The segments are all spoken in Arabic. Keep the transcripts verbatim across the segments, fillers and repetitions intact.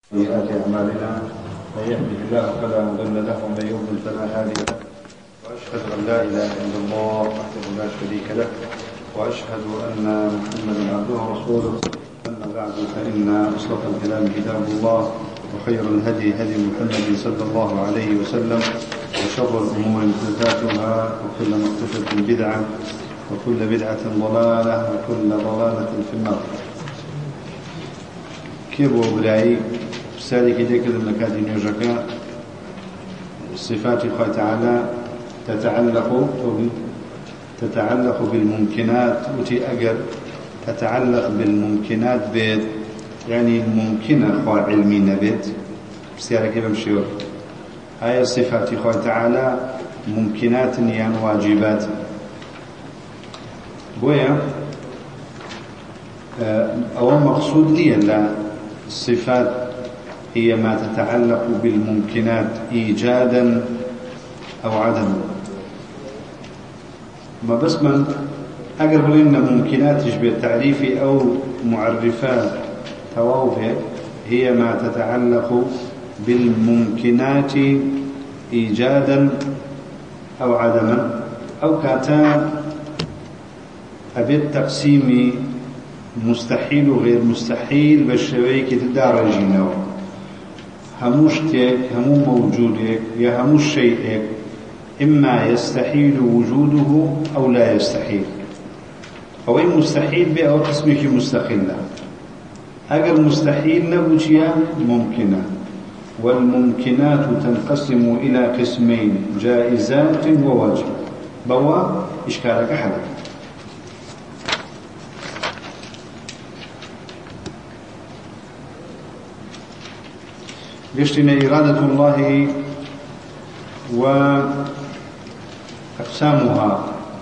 سيئات أعمالنا من يهده الله فلا مضل له ومن يضلل فلا هادي له وأشهد أن لا إله إلا الله وحده لا شريك له وأشهد أن محمدا عبده ورسوله. أما بعد فإن أصدق الكلام كتاب الله وخير الهدي هدي محمد صلى الله عليه وسلم وشر الأمور محدثاتها وكل محدثة بدعة وكل بدعة ضلالة وكل ضلالة في النار. كيبو براي سالك ذكر المكادين يجرك صفات الله تعالى تتعلق تتعلق بالممكنات وتي أجر تتعلق بالممكنات بيت يعني الممكنة خوا علمي بيت بسيارة كيف مشيور هاي صفات الله تعالى ممكنات يعني واجبات بويا أو مقصود لي لا الصفات هي ما تتعلق بالممكنات إيجادا أو عدما. ما بس من أقرب لنا ممكنات يشبه التعريف أو معرفات توافه هي ما تتعلق بالممكنات إيجادا أو عدما أو كاتا أبيت تقسيم مستحيل وغير مستحيل بالشويك تدارجينه هموشتك همو موجودك يا هموش شيئك إما يستحيل وجوده أو لا يستحيل أو مستحيل بأو اسمك مستقلة أجل مستحيل نبجيا ممكنة والممكنات تنقسم إلى قسمين جائزات وواجب بوا إشكالك أحدا. يشتنا إرادة الله وأقسامها.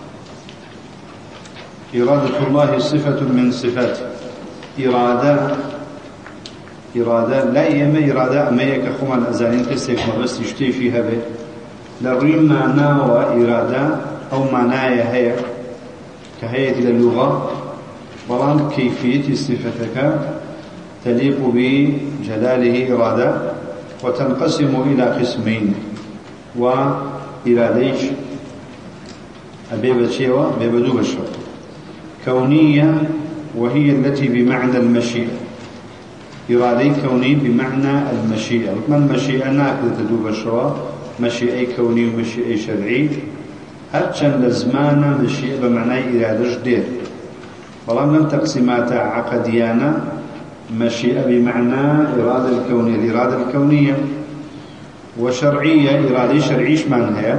إرادة الله صفة من صفاته إرادة إرادة لا يما إرادة أما يكخوما الأزانين قسيك ما بس يشتي فيها به لرين معنى وإرادة أو معنى هي كهيئة اللغة بلان كيفية صفتك تليق بجلاله إرادة وتنقسم إلى قسمين وإراديش أبيبت شيوة بيبدو بشر كونية وهي التي بمعنى المشيئة إرادي كوني بمعنى المشيئة ما المشيئة ناكد تدو بشر مشيئة كوني ومشيئة شرعي هرچن لزمانا مشيئة بمعنى إرادة جديد والله لم تقسمات عقديانا مشيئة بمعنى إرادة الكونية الإرادة الكونية وشرعية إرادة شرعيش معناها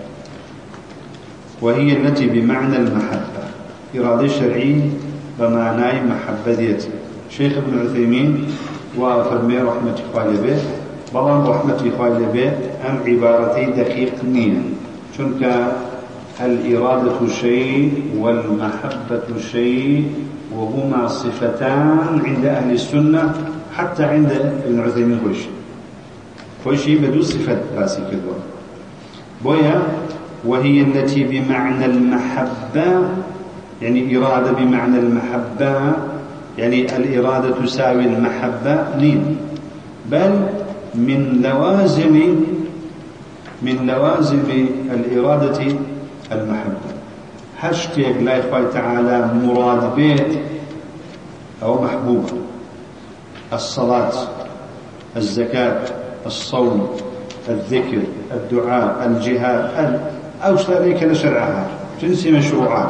وهي التي بمعنى المحبة إرادة شرعي بمعنى محبة ديتي. شيخ ابن عثيمين وفرمي رحمة الله به بلان رحمة الله به أم عبارتي دقيق نية شنك الإرادة شيء والمحبة شيء وهما صفتان عند أهل السنة حتى عند ابن عثيمين خوشي خوشي بدو صفة راسي كدوان بويا وهي التي بمعنى المحبة يعني إرادة بمعنى المحبة يعني الإرادة تساوي المحبة نين بل من لوازم من لوازم الإرادة المحبة هاشتاج لا يخوي تعالى مراد بيت أو محبوب الصلاة الزكاة الصوم الذكر الدعاء الجهاد أو شريك لشرعها جنس مشروعات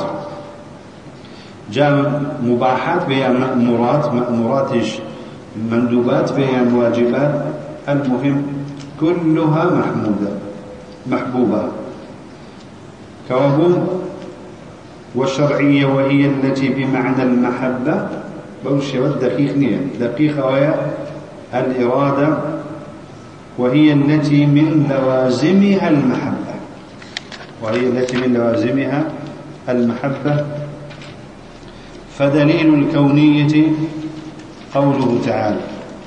جاء مباحات بها مأمورات مأموراتش مندوبات بها واجبات المهم كلها محمودة محبوبة كوابون والشرعية وهي التي بمعنى المحبة بوشي والدقيق نية دقيقة وهي الإرادة وهي التي من لوازمها المحبة وهي التي من لوازمها المحبة. فدليل الكونية قوله تعالى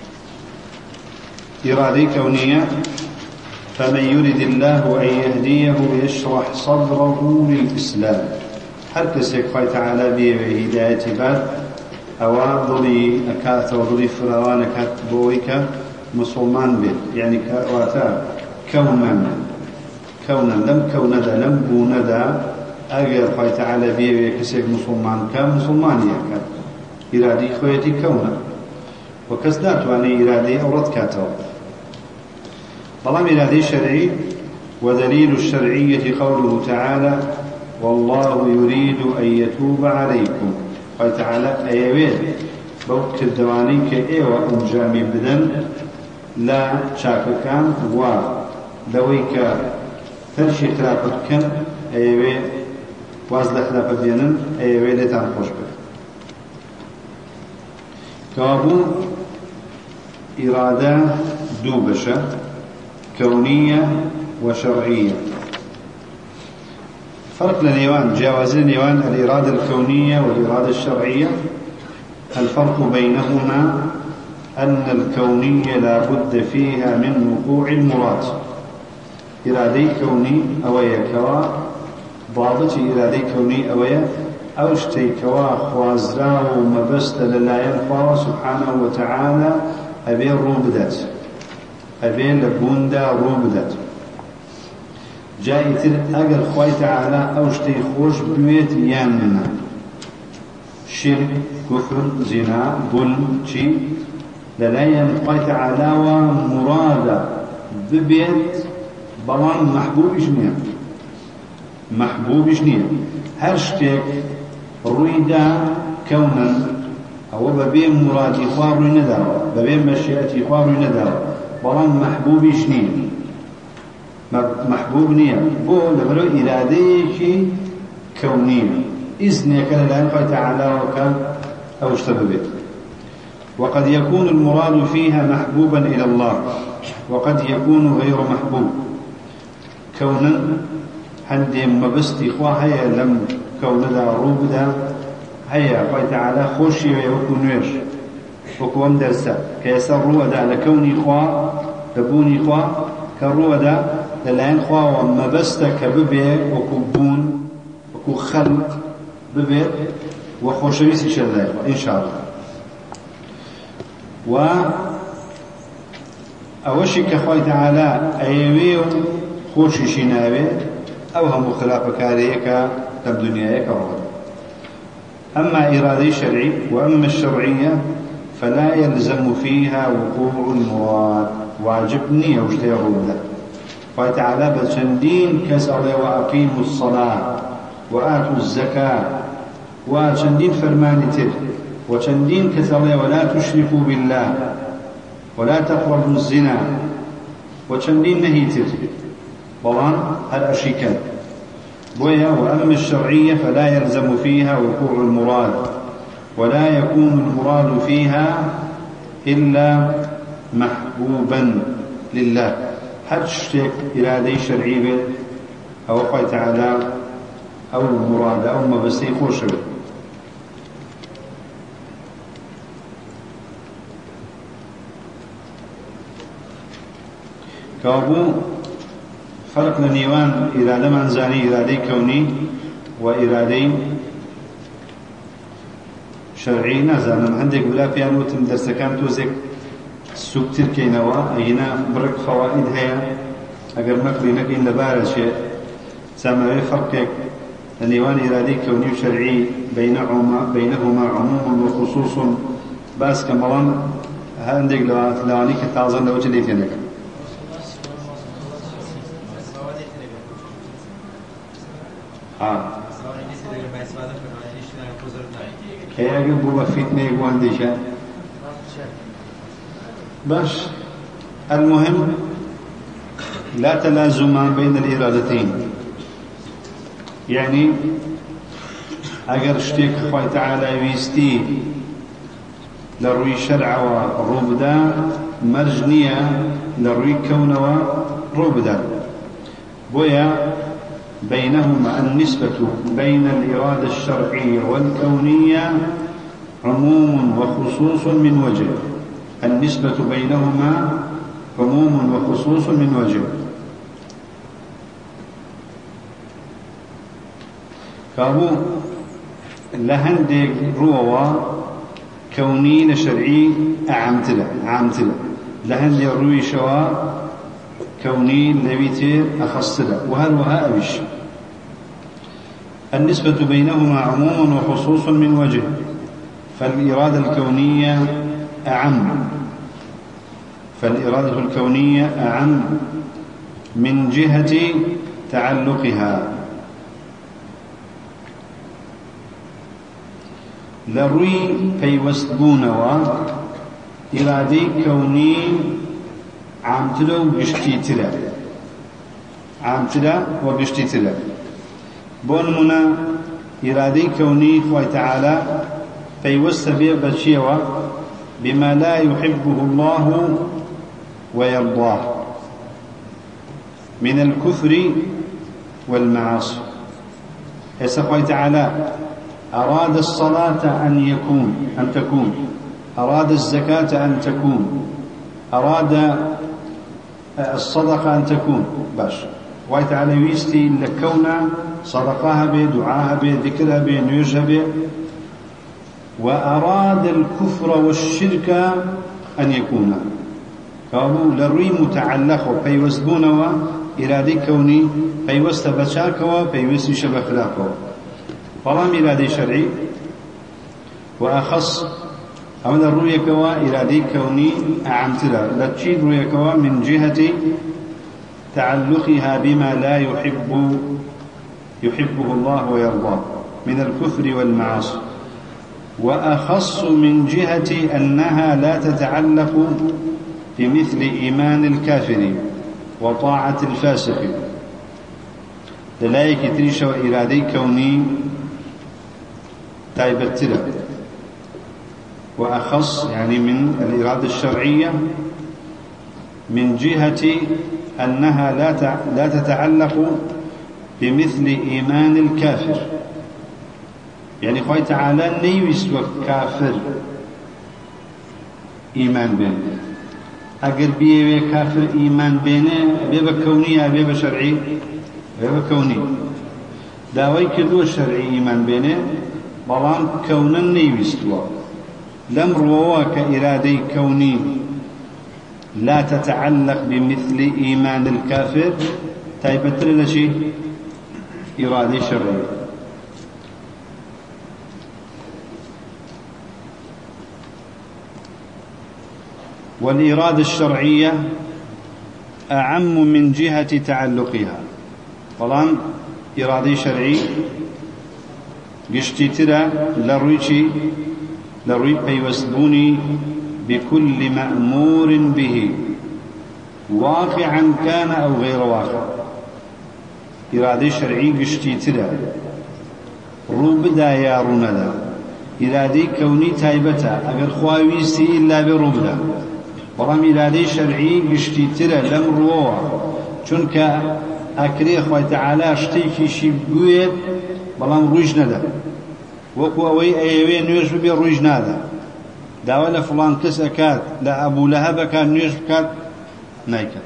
إرادة كونية فمن يرد الله أن يهديه يشرح صدره للإسلام هل كسيك خي تعالى بهداية بعد أو ضلي أكاث وضلي فلوان أكاث بويك مسلمان بيت يعني كواتا كونا كونا لم كون ذا لم بون ذا أجر خي تعالى بيه كسيك مسلمان كان مسلمان يكاد إرادي خويتي كونا وكسنات واني إرادي أورد كاتو طالما إرادي شرعي ودليل الشرعية قوله تعالى والله يريد أن يتوب عليكم قال تعالى أيوين بوقت الدواني كأيوة أنجامي بدن لا شاككان ولويك ترشي خلافة كان أيوين وازل خلافة بينن أيوين لتان خوش بك كابو إرادة دوبشة كونية وشرعية فرق لنيوان جاوزين نيوان الإرادة الكونية والإرادة الشرعية الفرق بينهما أن الكونية لا بد فيها من وقوع المراد إرادي كوني أويا كوا ضابط إرادي كوني أويا أوشتي كوا خوازرا ومبست للا ينفع سبحانه وتعالى أبين روبدات أبين لبوندا روبدات جايتر أجر خوي تعالى أوشتي خوش بيت يامنا شرك كفر زنا ظلم شيء للا ينفع تعالى ومرادة ببيت بلان محبوب شنيا محبوب شنيا هرشتك رويدا كونا أو ببين مراد إخوار نداوة ببين مشيئة إخوار نداوة بلان محبوب شنيا محبوب نية بو لبرو إراديك كونية إذنك لله تعالى وكان أو اشتبه وقد يكون المراد فيها محبوبا إلى الله وقد يكون غير محبوب كونا هندي مبست إخوة هيا لم كون ذا روب ذا هيا قال تعالى خوشي ويكون ويش وكوام درسا كيسر روى ذا لكوني إخوة لبوني إخوة كروى ذا للعين إخوة ومبست كببي وكبون وكو خلق ببي وخوشويس إن شاء الله إن شاء الله و أوشي كخوي تعالى أيوي خوشي شنابي أو هم خلاف كاريك لم دنياك رغم أما إرادة شرعي وأما الشرعية فلا يلزم فيها وقوع المراد واجبني واشتيروا له قال تعالى بشندين كسر وأقيموا الصلاة وآتوا الزكاة وشندين فرمان تر وشندين كسر ولا تشركوا بالله ولا تقربوا الزنا وشندين نهي تر طبعا الأشيكان بويا وأما الشرعية فلا يلزم فيها وقوع المراد ولا يكون المراد فيها إلا محبوبا لله حجتك إرادة شرعية أو قال تعالى أو المراد أو ما بس يخوش كابو فرق لنيوان إرادة منزاني إرادة كوني وإرادة شرعي نازل عندك بلا بيانو تم درس كان توزك سوكتر كينوا أينا برك فوائد هي أجر مكرينك إن لبارة شيء سامع فرقك لنيوان إرادة كوني وشرعي بينهما بينهما عموم وخصوص بس كمالان عندك لواني كتازن لو جليتينك ها هي أجيب فتنة يقوان ديشان باش المهم لا تلازم بين الإرادتين يعني أجر اشتيك خوي تعالى ويستي لروي شرع وروبدا مرجنية لروي كون وروبدا بويا بينهما النسبة بين الإرادة الشرعية والكونية عموم وخصوص من وجه النسبة بينهما عموم وخصوص من وجه كابو لهندك روى كوني لشرعي أعمتله أعمتله لهن يروي شوا كوني لبيتر أخصله وهل وها أبش. النسبة بينهما عموم وخصوص من وجه، فالإرادة الكونية أعم فالإرادة الكونية أعم من جهة تعلقها. لروي بيوستبونوا إرادة كوني عامتلا وقشتيتلا عامتلا وقشتيتلا بون منا إرادة كوني خوي تعالى بيوست بيبتشيوا بما لا يحبه الله ويرضاه من الكفر والمعاصي. يسخوي تعالى أراد الصلاة أن يكون أن تكون أراد الزكاة أن تكون أراد الصدقة أن تكون باش واي تعالى ويستي لكونا صدقها به دعاها به ذكرها به نيوجها به. وأراد الكفر والشرك أن يكون كابو لروي متعلق بيوزبونه إرادة كوني بيوست بشاكوا بيوست شبخلاكوا فلام إرادة شرعي وأخص أولا الرؤية كوا إرادة كوني أعمتلا لا تشيد رؤية كوا من جهة تعلقها بما لا يحب يحبه الله ويرضاه من الكفر والمعاصي، وأخص من جهة أنها لا تتعلق بمثل إيمان الكافر وطاعة الفاسق. للايك تريش وإرادة كوني تايبتلا وأخص يعني من الإرادة الشرعية من جهة أنها لا لا تتعلق بمثل إيمان الكافر. يعني خوي تعالى نيوس وكافر إيمان بين أجر بيه كافر إيمان بينه بيبقى كونية بيبقى شرعي بيبقى كوني داوي كدو شرعي إيمان بينه بلان كونا نيوستوا لم روا كإرادة كوني لا تتعلق بمثل إيمان الكافر تايبتر لشي إرادة شرعية. والإرادة الشرعية أعم من جهة تعلقها. طبعا إرادة شرعي قشتي ترى لرويشي لروي بيوسبوني بكل مأمور به واقعا كان أو غير واقع. إرادة شرعي قشتي ترى روبدا يا روندا إرادة كوني تايبتا أجر خواويسي إلا بروبدا برام إرادة شرعي قشتي ترى لم روا چونك أكري خوي تعالى اشتيكي شبقويت برام روج ندا وكو أوي أيوي نيوش ببي روج نادا داولا فلان كس أكاد لا أبو لهب كان نيوش بكاد نايكد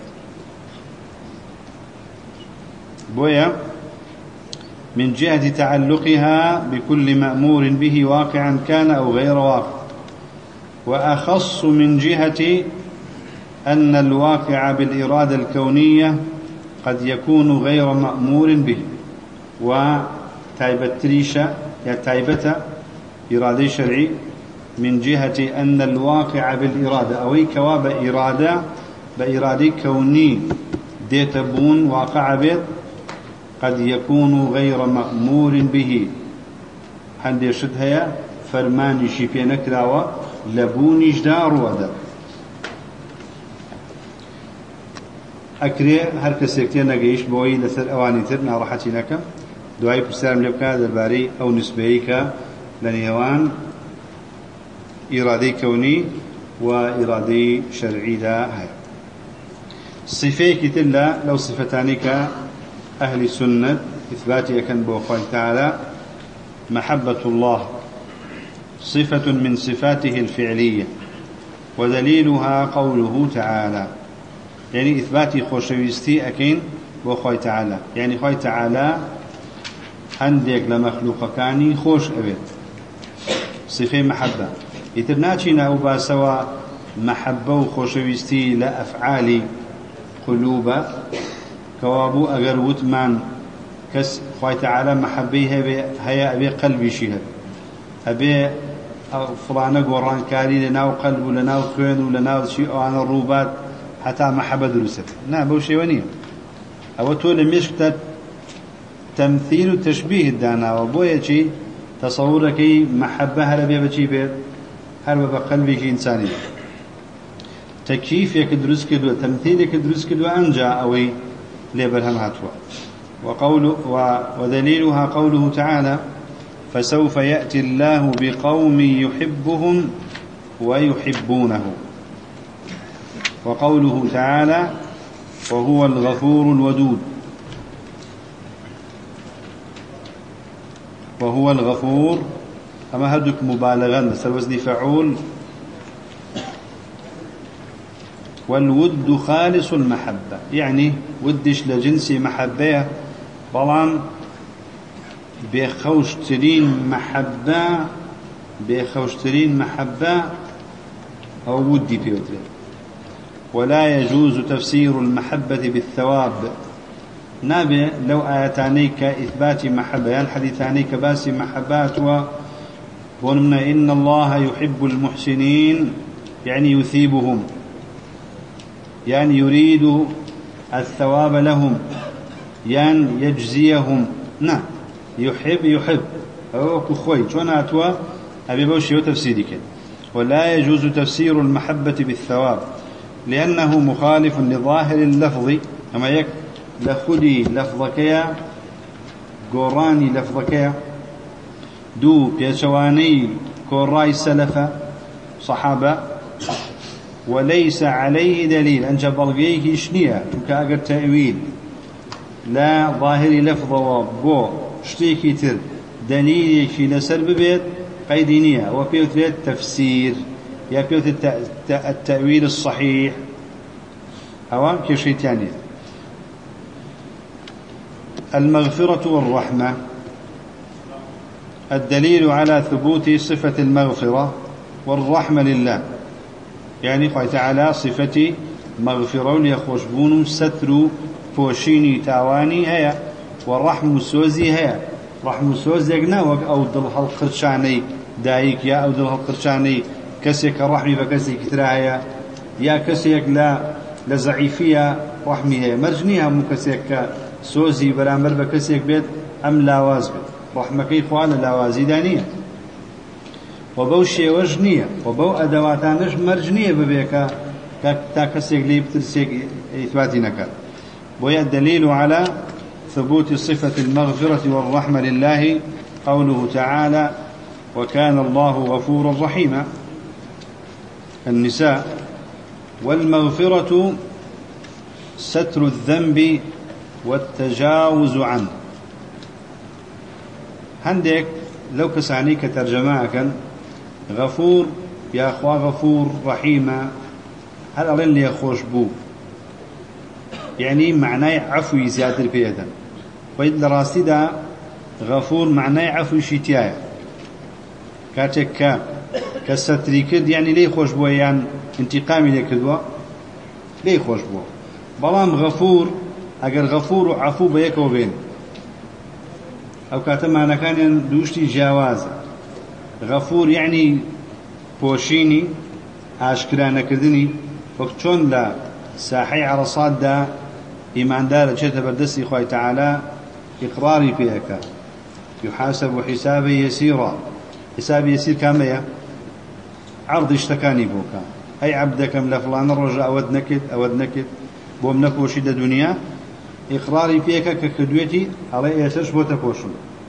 بويا من جهة تعلقها بكل مأمور به واقعا كان أو غير واقع. وأخص من جهة أن الواقع بالإرادة الكونية قد يكون غير مأمور به. وتايبتريشة يا تايبة إرادة شرعي من جهة أن الواقع بالإرادة أوي كواب إرادة بإرادة كوني ديتبون واقع بيت قد يكون غير مأمور به. هندي شدها فرماني شيفي نكراوة لبوني جدار ودا أكري هر كسيكتين نقيش بوي لسر أواني تر ناراحتي لك دعاي بسلام لبكا درباري أو نسبيك لنيوان إرادي كوني وإرادي شرعي دا هاي صفي كتلا لو صفتانك أهل السنة إثباتي كان بوخوي تعالى محبة الله صفة من صفاته الفعلية ودليلها قوله تعالى. يعني إثباتي خوشويستي أكين بوخوي تعالى يعني خوي تعالى عندك لمخلوق كاني خوش أبد صفة محبة يترناتي ناوبا سوا محبة وخوشويستي لا أفعال قلوب كوابو أجر وتمان كس خوي تعالى محبيه هيا أبي قلبي شيء أبي فلانة قران كاري لنا وقلب لنا وخين ولنا شيء أنا الروبات حتى محبة دروسة نعم بوشي ونية أو تقول مشكت تمثيل وتشبيه الدانا وبويا شيء تصورك محبة هل بيا بشي بيت هل بقلبك إنساني تكييف يكدرس كدو تمثيل يكدرس كدو أنجا أوي لبرهم هاتوا وقول ودليلها قوله تعالى فسوف يأتي الله بقوم يحبهم ويحبونه وقوله تعالى وهو الغفور الودود وهو الغفور أما هدك مبالغا مثل وزن فعول والود خالص المحبة يعني ودش لجنس محبة بلان بخوشترين محبة بخوشترين محبة أو ودي بيوتر ولا يجوز تفسير المحبة بالثواب نابع لو آياتانيك إثبات محبة يعني حديثانيك باسي محبات ونمنا إن الله يحب المحسنين يعني يثيبهم يعني يريد الثواب لهم يعني يجزيهم نعم يحب يحب أو كخوي شون أتوا أبي بوشي وتفسيرك ولا يجوز تفسير المحبة بالثواب لأنه مخالف لظاهر اللفظ أما يك لخدي لفظك يا قراني لفظك يا دو بيشواني كوراي سلفة صحابة وليس عليه دليل أن جبلغيه شنيا كأجر تأويل لا ظاهر لفظه بو شتيكي تر دليل في لسرب بيت قيدينية وبيوت تفسير يا بيوت التأويل الصحيح أوام كشي تاني المغفرة والرحمة الدليل على ثبوت صفة المغفرة والرحمة لله يعني قال تعالى صفتي مغفرة ليخوشبون ستر فوشيني تاواني هيا والرحم سوزي هيا رحم سوزي يقناوك أو دلها القرشاني دايك يا أو دلها القرشاني كسيك الرحمي فكسيك تراهيا يا كسيك لا لزعيفية رحمي هيا مرجنيها مكسيك سوزي برامبر بكسيك بيت أم لاواز بيت رحمكي إخوان لاوازي دانية وبو شيوجنية وبو أدواتانش مرجنية ببيكا تاكسيك لي بترسيك إثباتي نكال وهي الدليل على ثبوت صفة المغفرة والرحمة لله قوله تعالى وكان الله غفورا رحيما النساء والمغفرة ستر الذنب والتجاوز عنه عندك لو كسانيك ترجماك غفور يا أخوة غفور رحيمة هل أرين لي خوش بو يعني معناه عفو زيادة البيئة وإذ لراسي دا غفور معناه عفو شتيايا كاتك كستري كد يعني ليه خوش بو يعني انتقامي لكدوا ليه خوش بو بلام غفور اگر غفور وعفو بيك وبين او كاتما انا كان دوشتي جواز غفور يعني بوشيني اشكرانا كردني وقتون لا ساحي عرصات دا ايمان دار جهة بردسي خوي تعالى اقراري فيك يحاسب حسابا يسيرا حساب يسير كامية عرض اشتكاني بوكا اي عبدكم لفلان الرجاء اود نكد اود نكد بوم نكوشي دا دنيا إقراري فيك ككدوتي على يسرش بوتكوشن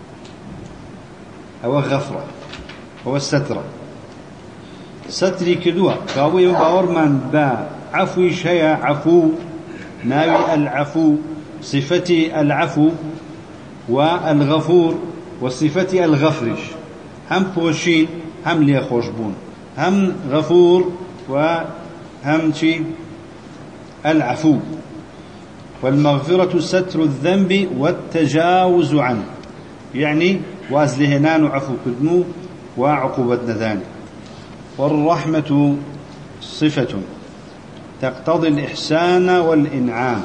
أو غفرة أو السترة ستري كدوة قاوي باور من با عفو شيء عفو ناوي العفو صفتي العفو والغفور وصفتي الغفرش هم بوشين هم لي خوشبون هم غفور وهم شيء العفو والمغفرة ستر الذنب والتجاوز عنه يعني وازلهنان عفو كدمو وعقوبة نذان والرحمة صفة تقتضي الإحسان والإنعام.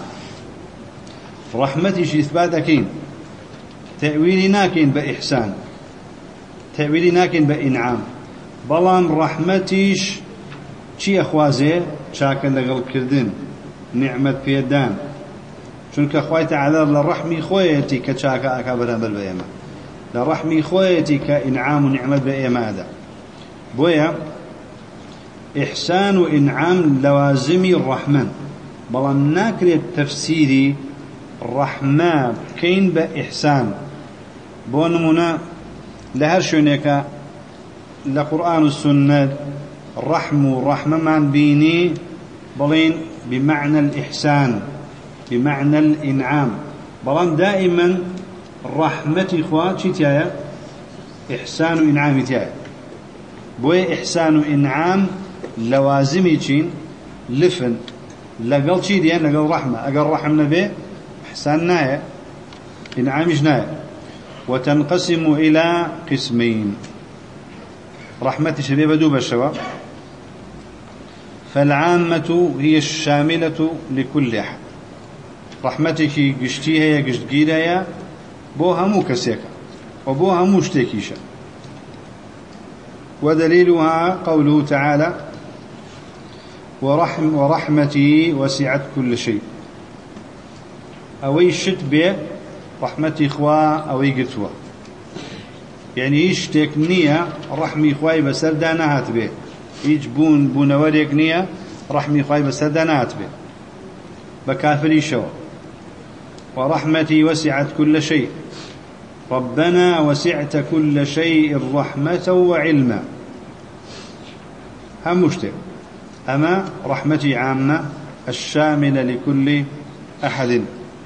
رحمتش إثباتكين تأويل ناكين بإحسان تأويل ناكين بإنعام بلان رحمتش چی أخوازي شاكا لغل كردن نعمة بيدان چونك أخوي تعالى لرحمي خويتي كشاكا أكابرا بالبيما لرحمي خويتي كإنعام نعمة بإيما هذا بويا إحسان وإنعام لوازم الرحمن بلان ناكري التفسيري الرحمة كين بإحسان بونمنا لهر شونيكا لقرآن السنة الرحم والرحمة من بيني بلين بمعنى الإحسان بمعنى الإنعام بلان دائما رحمة إخوات شتايا إحسان وإنعام تايا بوي إحسان وإنعام لوازمي تشين لفن لقل شي ديان لقل رحمة أقل رحمنا به إحسان نايا إنعامش نايا وتنقسم إلى قسمين. رحمة شبيبة دوب الشباب فالعامة هي الشاملة لكل أحد. رحمتك قشتيها يا قشتقيلها يا بوها مو كسيكا وبوها مو شتيكيشا. ودليلها قوله تعالى ورحم ورحمتي وسعت كل شيء. أوي شت به رحمتي إخوة أوي قتوى يعني يشتك نية رحمي إخوة بسر دانات به يجبون بونوريك نية رحمي إخوة بسر دانات به بكافري شو. ورحمتي وسعت كل شيء ربنا وسعت كل شيء رحمة وعلما هم مشتك أما رحمتي عامة الشاملة لكل أحد.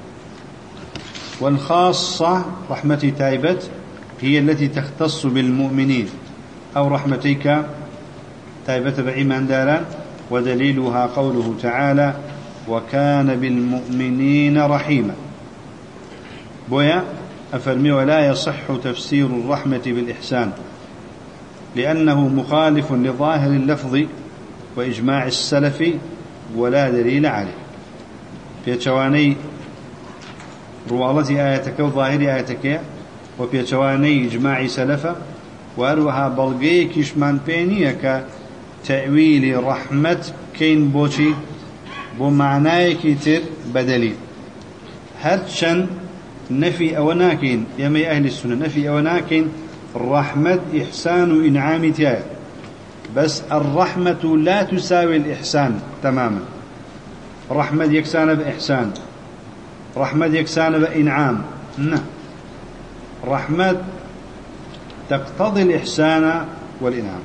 والخاصة رحمتي تايبت هي التي تختص بالمؤمنين أو رحمتك تايبت بإيمان دارا. ودليلها قوله تعالى وكان بالمؤمنين رحيما. بويا أفرمي ولا يصح تفسير الرحمة بالإحسان لأنه مخالف لظاهر اللفظ وإجماع السلف ولا دليل عليه. في شواني روالتي آياتك وظاهر آياتك وفي شواني إجماع سلفة وأروها بلغيكش من بينيك تأويل رحمة كين بوشي بمعنى كتير بدليل هرشن نفي أوناكين يمي أهل السنة نفي أوناكين الرحمة إحسان وإنعام تاي بس الرحمة لا تساوي الإحسان تماما. رحمة يكسان بإحسان رحمة يكسان بإنعام نعم. رحمة تقتضي الإحسان والإنعام.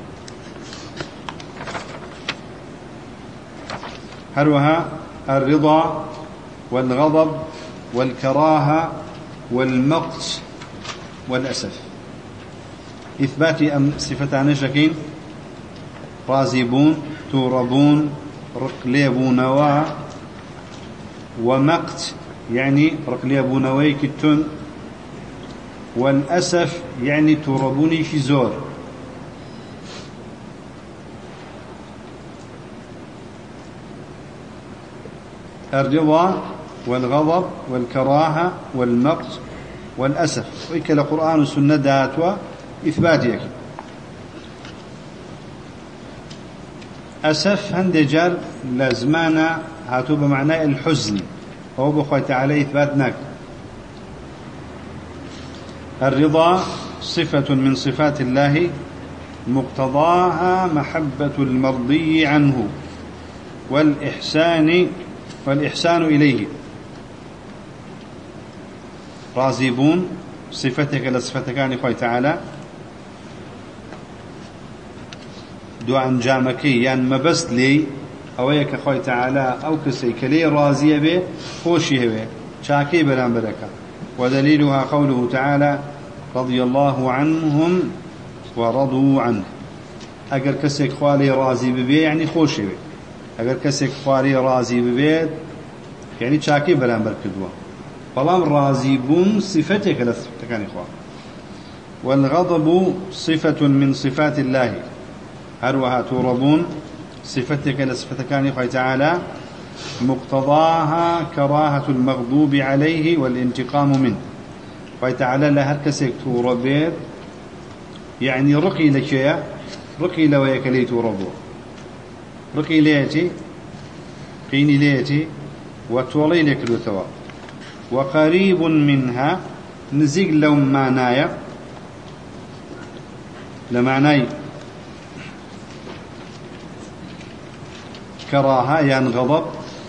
هلوها الرضا والغضب والكراهة والمقت والأسف. إثبات أم صفتان شكين رازبون توربون رقليبون و ومقت يعني رقليبون ويكتون والأسف يعني توربوني في زور. الرضا والغضب والكراهة والمقت والأسف وإكل قرآن السنة داتوا إثباتيك. أسف هندجار لازمانا هاتوا بمعنى الحزن هو بخوة تعالى إثباتناك. الرضا صفة من صفات الله مقتضاها محبة المرضي عنه والإحسان والإحسان إليه. راضيبون صفتك لصفتك عن خوي تعالى دو أنجامكي يعني ما بس لي أويك خوي تعالى أو كسي كلي راضية به خوشي به شاكي بلان بركة. ودليلها قوله تعالى رضي الله عنهم ورضوا عنه. أجر كسيك خوالي راضي به يعني خوشي به. أجر كسيك خوالي راضي به يعني شاكي بلان بركدوا. فلام راضيبون صفتك لصفتك عن إخوان. والغضب صفة من صفات الله هروها توربون صفتك لصفة كان يخوي تعالى مقتضاها كراهة المغضوب عليه والانتقام منه خوي تعالى لهر كسيك توربيت يعني رقي لك رقي لو يكليت ربو رقي ليتي قيني ليتي وتولي لك الوتوا وقريب منها نزيق لو معنايا لمعناي كراهة يعني غضب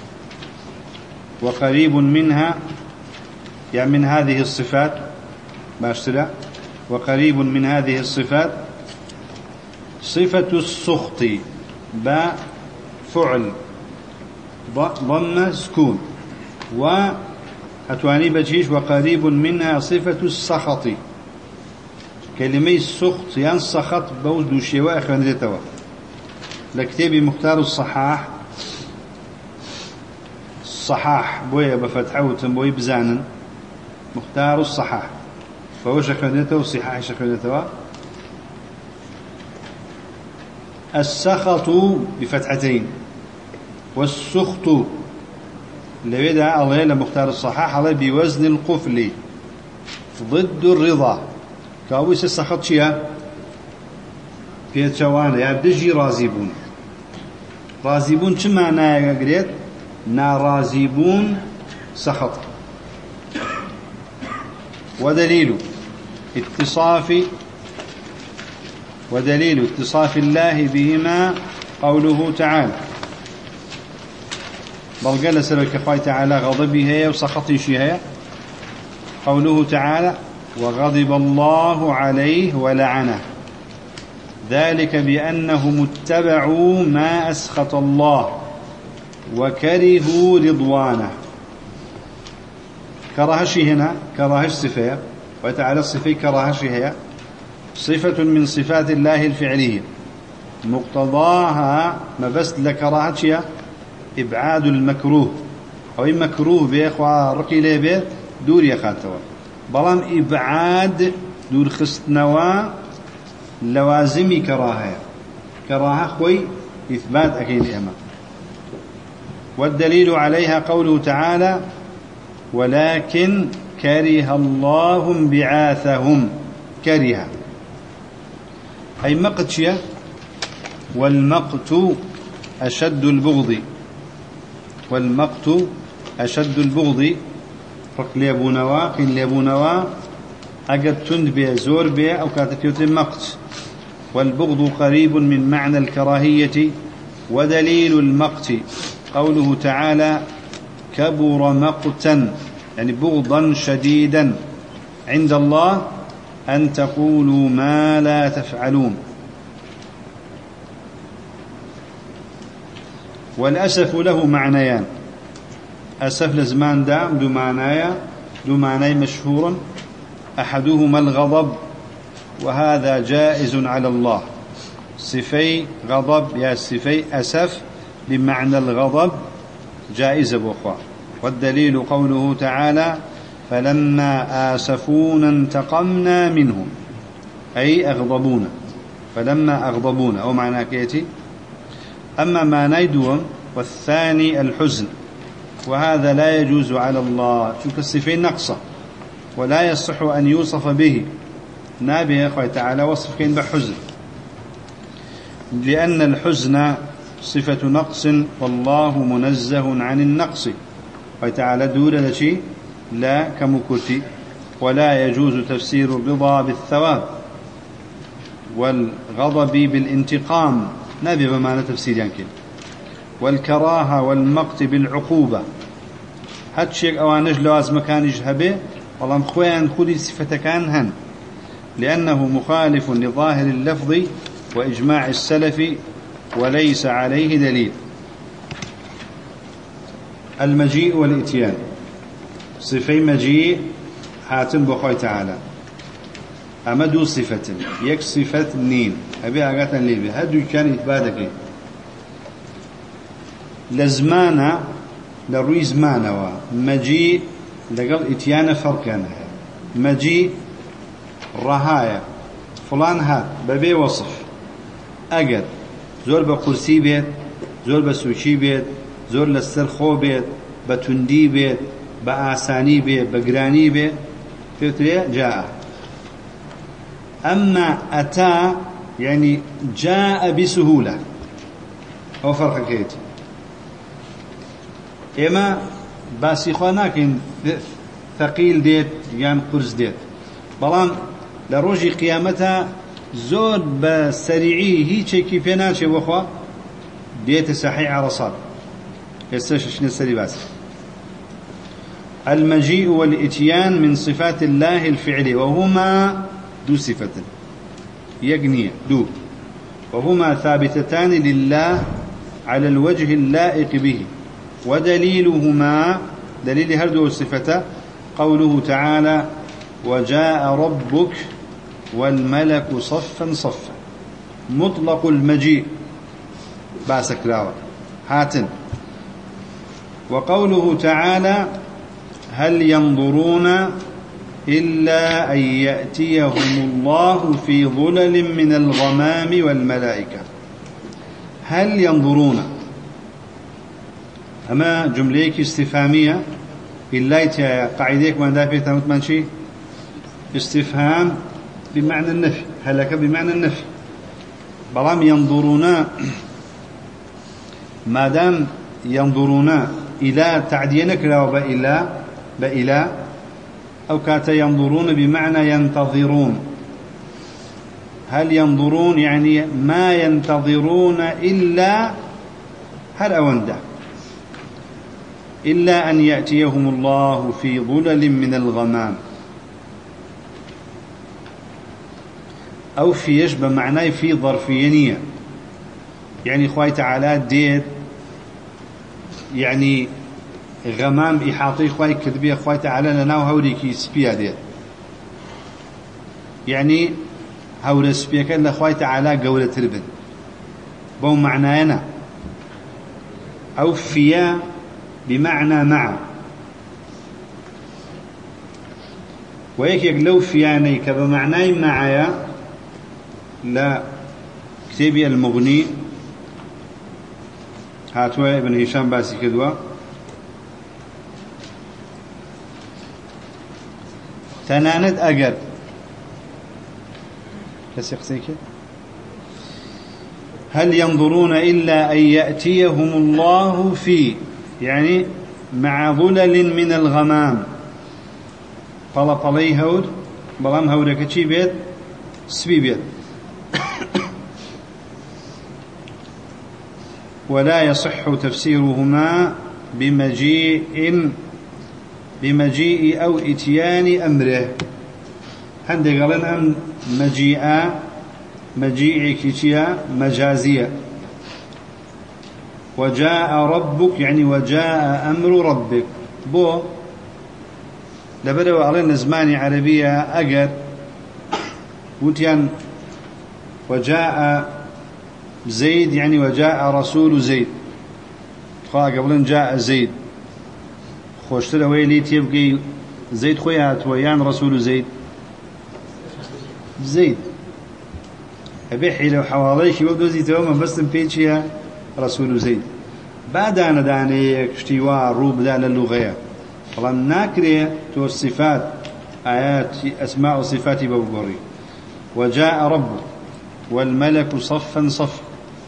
وقريب منها يعني من هذه الصفات باشترى وقريب من هذه الصفات صفة السخط باء فعل ضم سكون وأتواني بجيش وقريب منها صفة السخط كلمة السخط يعني السخط بوزد الشواء أخوان ذاتوا لكتابي مختار الصحاح الصحاح بويا بفتحه وتنبوي بزانا مختار الصحاح فهو شخوانيته والصحاح شخوانيته السخط بفتحتين والسخط لو يدعى الله لمختار الصحاح الله بوزن القفل ضد الرضا كاويس السخط شيئا في الشوانة يبدجي رازيبون رازيبون شو معناه يا قريت نارازيبون سخط ودليل اتصاف ودليل اتصاف الله بهما قوله تعالى بل قال سلوك خوي تعالى غضبها وسخطها قوله تعالى وغضب الله عليه ولعنه ذلك بأنهم اتبعوا ما أسخط الله وكرهوا رضوانه كرهشي هنا كرهش صفة وتعالى الصفة كرهشي هي صفة من صفات الله الفعلية مقتضاها ما بس لكراهتها إبعاد المكروه أو مكروه بيخوا رقي لي بيه دور يخاتوا بلام إبعاد دور خستنوا لوازم كراهة كراهة خوي إثبات أكيد إما والدليل عليها قوله تعالى ولكن كره الله انبعاثهم كره أي مقتشية والمقت أشد البغض والمقت أشد البغض رق ليبونوا قين ليبونوا أقد تند زور بي أو كاتفيوت مقت والبغض قريب من معنى الكراهية ودليل المقت قوله تعالى كبر مقتا يعني بغضا شديدا عند الله أن تقولوا ما لا تفعلون والأسف له معنيان أسف لزمان دام دو معنايا دو معناي مشهورا أحدهما الغضب وهذا جائز على الله صفي غضب يا صفي أسف بمعنى الغضب جائز بأخوة والدليل قوله تعالى فلما آسفونا انتقمنا منهم أي أغضبونا فلما أغضبونا أو معنى كيتي أما ما نيدون والثاني الحزن وهذا لا يجوز على الله شوف الصفين نقصة ولا يصح أن يوصف به نابه أخوة تعالى وصف كين بحزن لأن الحزن صفة نقص والله منزه عن النقص وتعالى دور لشي لا كمكتي ولا يجوز تفسير الرضا بالثواب والغضب بالانتقام نبي بمعنى تفسير يمكن والكراهة والمقت بالعقوبة هاد شيء أوانج لواز مكان يجهبه والله مخوان خذي صفة كان هن لأنه مخالف لظاهر اللفظ وإجماع السلف وليس عليه دليل المجيء والإتيان صفي مجيء حاتم بخوي تعالى أمدو صفة يك صفة نين أبي أغاتا ليبي هدو كان إثباتك لزمانا لروي زمانا مجيء لقل إتيان فرقانا مجيء رهاية فلان هات ببي وصف أجد زور بقرسي بيت زور بسوشي بيت زور للسرخو بيت بتندي بيت بآساني بيت بقراني بيت فيتري جاء. أما أتى يعني جاء بسهولة أو فرق كيت. إما باسي خوناكن ثقيل ديت يان قرز ديت بلان لروجي قيامتها زود بسريعي هي شيء كيفنا شيء وخوا ديت صحيح على صاد يستششن السري بس. المجيء والإتيان من صفات الله الفعلية وهما دو صفة يقنية دو وهما ثابتتان لله على الوجه اللائق به. ودليلهما دليل هردو الصفة قوله تعالى وجاء ربك والملك صفا صفا مطلق المجيء باسك راوة هاتن. وقوله تعالى هل ينظرون إلا أن يأتيهم الله في ظلل من الغمام والملائكة. هل ينظرون أما جمليك استفهامية إلا قاعديك من دافع تموت من شيء استفهام بمعنى النفي هلك بمعنى النفي بلام ينظرون ما دام ينظرون إلى تعدينك لا وبإلى بإلى أو كات ينظرون بمعنى ينتظرون. هل ينظرون يعني ما ينتظرون إلا هل أونده إلا أن يأتيهم الله في ظلل من الغمام أو في يشبه معناه في ظرفينية يعني خوي تعالى ديت يعني غمام إحاطي خوي كذبية خوي تعالى لناو هوريكي سبيا ديت يعني هور سبيا كان خوي تعالى قولة تربن بو معنانا أو فيا بمعنى مع ويك لو فياني كبمعنى معايا لا كتابي المغني هاتوا ابن هشام باسي كدوا تناند أجر كسيقسيك هل ينظرون إلا أن يأتيهم الله في يعني مع ظلل من الغمام طلب عليه هود بلام هودك تشي بيت سبي بيت ولا يصح تفسيرهما بمجيء بمجيء أو إتيان أمره عندي قالنا أم مجيء مجيء كتيا مجازية وجاء ربك يعني وجاء أمر ربك بو لبدأوا علينا زماني عربية أجر وتيان وجاء زيد يعني وجاء رسول زيد خا قبل جاء زيد خوشتر ويلي تيبقي زيد خويات ويان رسول زيد زيد أبيحي لو حواليش يبدو زي توما بس بيتشيا رسول زيد بعد أنا داني كشتيوا روب ذا للغة والله ناكري تو الصفات آيات أسماء وصفات بوغوري وجاء ربك والملك صفا صفا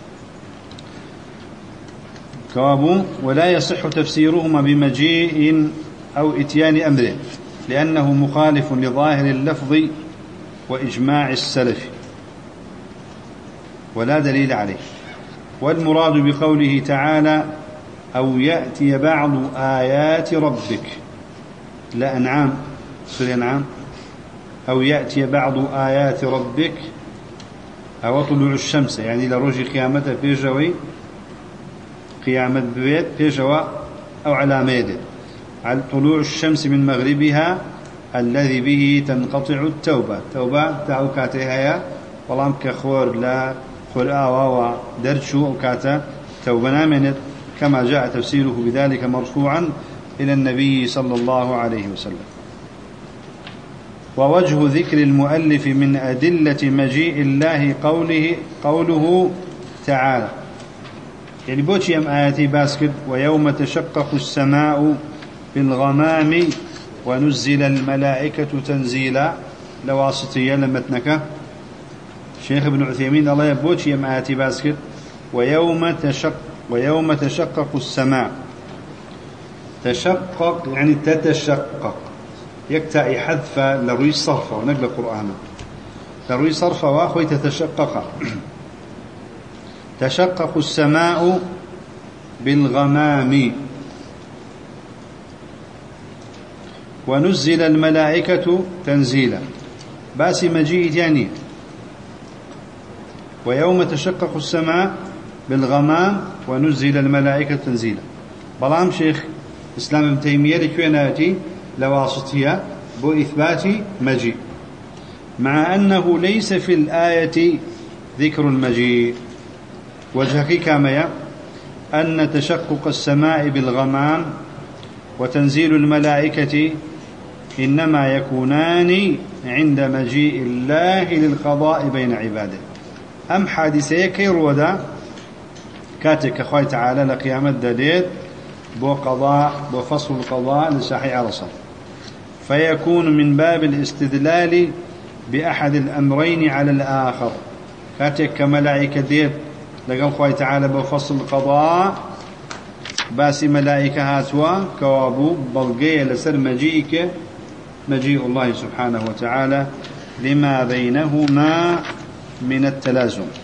كوابو ولا يصح تفسيرهما بمجيء أو إتيان أمره لأنه مخالف لظاهر اللفظ وإجماع السلف ولا دليل عليه. والمراد بقوله تعالى أو يأتي بعض آيات ربك لا أنعام سورة أنعام أو يأتي بعض آيات ربك أو طلوع الشمس يعني لرجي قيامته في جوي قيامة بيت في جوا أو على ميد على طلوع الشمس من مغربها الذي به تنقطع التوبة توبة تعوكاتها والله كخور لا خور آوا درشو وكاتا توبنا منت كما جاء تفسيره بذلك مرفوعا إلى النبي صلى الله عليه وسلم. ووجه ذكر المؤلف من أدلة مجيء الله قوله قوله تعالى يعني بوشي أم آياتي باسكت ويوم تشقق السماء بالغمام ونزل الملائكة تنزيلا لواسطية لمتنك شيخ ابن عثيمين الله يبوشي أم آياتي باسكت ويوم تشق ويوم تشقق السماء تشقق يعني تتشقق يكتأي حذف لروي صرفة ونقل القرآن لروي صرفة وأخوي تتشقق تشقق السماء بالغمام ونزل الملائكة تنزيلا باسي مجيء يعني ويوم تشقق السماء بالغمام ونزل الملائكة تنزيلا بلام شيخ إسلام ابن تيمية لكيناتي لواسطية بو إثبات مجيء مع أنه ليس في الآية ذكر المجيء وجهك كامية أن تشقق السماء بالغمام وتنزيل الملائكة إنما يكونان عند مجيء الله للقضاء بين عباده أم حادثة كيرودا كاتك أخوي تعالى لقيامة دليل بو قضاء بو فصل القضاء لساحي عرصة فيكون من باب الاستدلال بأحد الأمرين على الآخر كاتك كملائكة ديت لقال أخوي تعالى بو فصل القضاء باسي ملائكة هاتوا كوابو بلقية لسر مجيئك مجيء الله سبحانه وتعالى لما بينهما من التلازم